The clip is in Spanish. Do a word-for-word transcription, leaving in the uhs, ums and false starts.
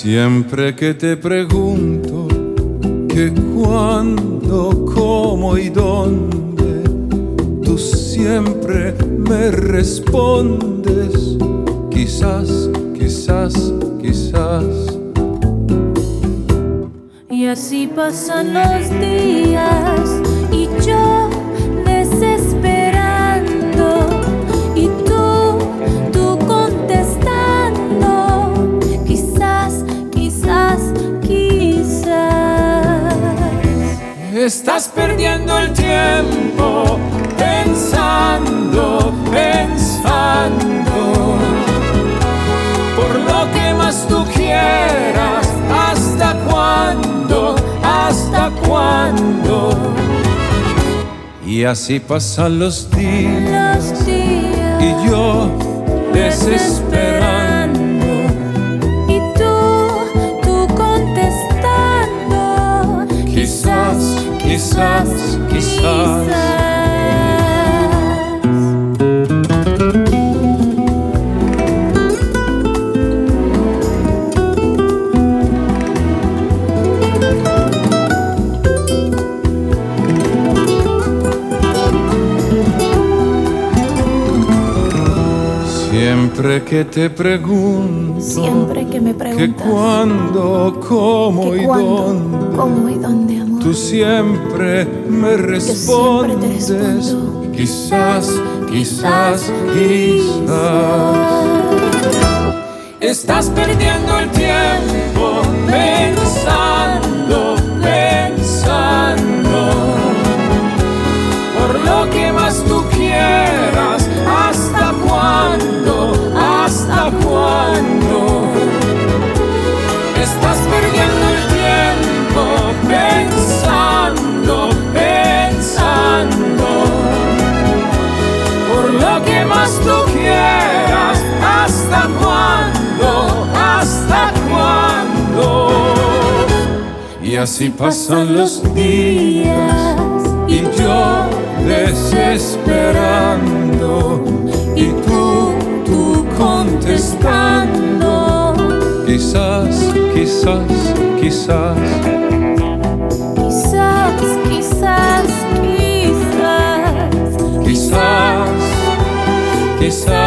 Siempre que te pregunto que cuándo, cómo y dónde, tú siempre me respondes quizás, quizás, quizás. Y así pasan los días y yo desesperando y tú, tú contestando quizás, quizás, quizás. Estás perdiendo el tiempo pensando, pensando por lo que más tú quieras. ¿Hasta cuándo? ¿Hasta cuándo? Y así pasan los días, los días y yo desesperando y tú, tú contestando quizás, quizás, quizás. Siempre que te pregunto, siempre que me preguntas que cuándo, cómo que y cuándo, dónde, cómo y dónde, amor, tú siempre me respondes siempre te respondo quizás, quizás, quizás. Estás perdiendo el tiempo pensando, pensando por lo que más tú quieras. ¿Hasta cuándo? ¿Hasta cuándo? Estás perdiendo el tiempo pensando, pensando por lo que más tú quieras. ¿Hasta cuándo? ¿Hasta cuándo? Y así pasan los días y yo desesperando y tú, tú contestando quizás, quizás, quizás. quizás, quizás, quizás, Quizás, quizás.